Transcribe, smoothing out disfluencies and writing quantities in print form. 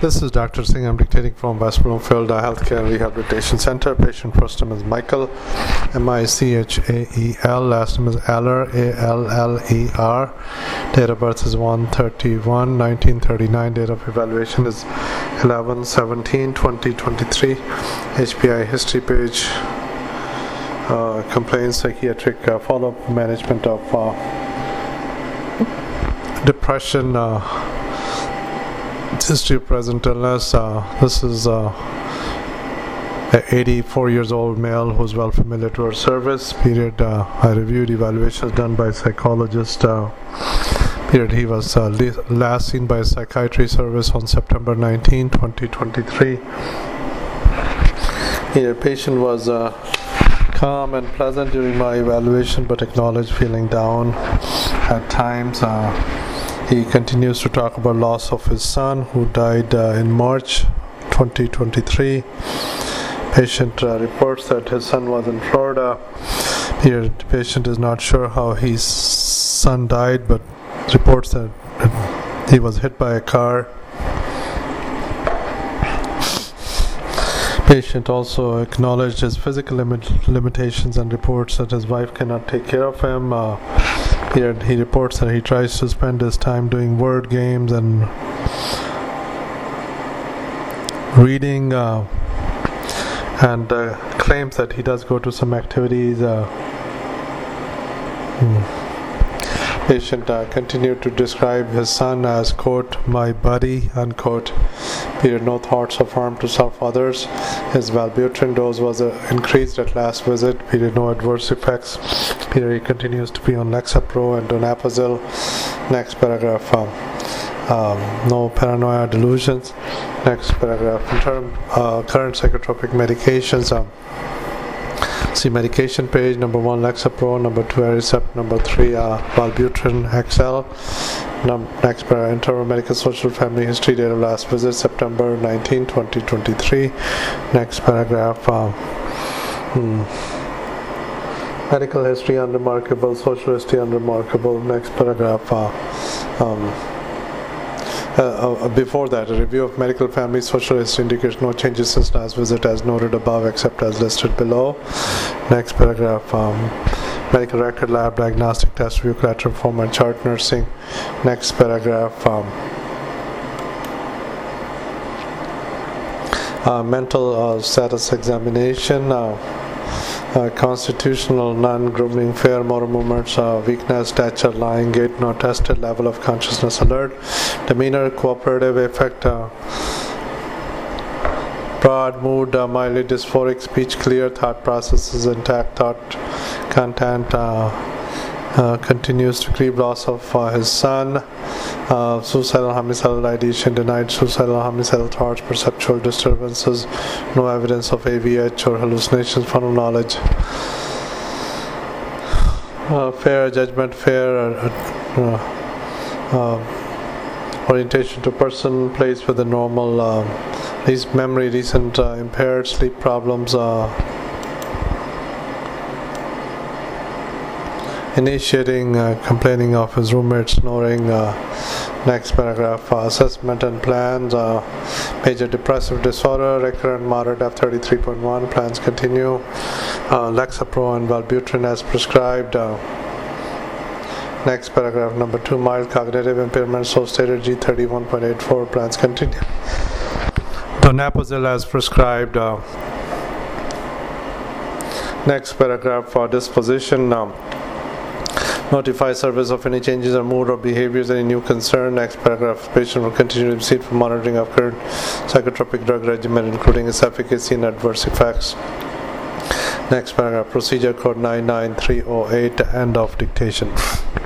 This is Dr. Singh. I'm dictating from West Bloomfield Healthcare and Rehabilitation Center. Patient first name is Michael, Michael. Last name is Aller, Aller. Date of birth is 1/31/1939. Date of evaluation is 11/17/2023. HPI history page. Complaints, psychiatric follow-up, management of depression, history of present illness. This is an 84 years old male who's well familiar to our service. Period. I reviewed evaluations done by psychologist. Period. He was last seen by psychiatry service on September 19, 2023. Here, patient was calm and pleasant during my evaluation, but acknowledged feeling down at times. He continues to talk about loss of his son who died in March 2023. Patient reports that his son was in Florida. Here, the patient is not sure how his son died, but reports that he was hit by a car. Patient also acknowledged his physical limitations and reports that his wife cannot take care of him. He reports that he tries to spend his time doing word games and reading, and claims that he does go to some activities. Patient continued to describe his son as, quote, my buddy, unquote. Period. No thoughts of harm to self others. His Wellbutrin dose was increased at last visit. Period. No adverse effects. Period. He continues to be on Lexapro and Donepezil. Next paragraph. No paranoia delusions. Next paragraph. Current psychotropic medications. See medication page. Number 1 Lexapro, number 2 Aricept, number 3 Wellbutrin XL. Next paragraph. Enter medical social family history. Date of last visit September 19, 2023. Next paragraph. Medical history unremarkable, social history unremarkable. Next paragraph. Before that, a review of medical family social history indicates no changes since last visit as noted above except as listed below. Next paragraph. Medical record, lab, diagnostic test, review, collateral form and chart nursing. Next paragraph. Mental status examination. Constitutional, non-grooming, fair motor movements, weakness, stature, lying, gait not tested, level of consciousness alert, demeanor, cooperative affect, broad mood, mildly dysphoric, speech clear, thought processes intact, thought content continues to grieve loss of his son. Suicidal homicidal ideation denied, suicidal homicidal thoughts, perceptual disturbances, no evidence of AVH or hallucinations, funnel knowledge. Fair judgment, fair orientation to person, place with a normal memory, recent impaired, sleep problems, initiating, complaining of his roommate snoring. Next paragraph. Assessment and plans. Major depressive disorder, recurrent moderate F33.1. Plans continue. Lexapro and Wellbutrin as prescribed. Next paragraph. Number 2. Mild cognitive impairment, so stated G31.84. Plans continue. Donepezil as prescribed. Next paragraph. Disposition. Notify service of any changes or mood or behaviors, any new concern. Next paragraph. Patient will continue to proceed for monitoring of current psychotropic drug regimen, including its efficacy and adverse effects. Next paragraph. Procedure code 99308. End of dictation.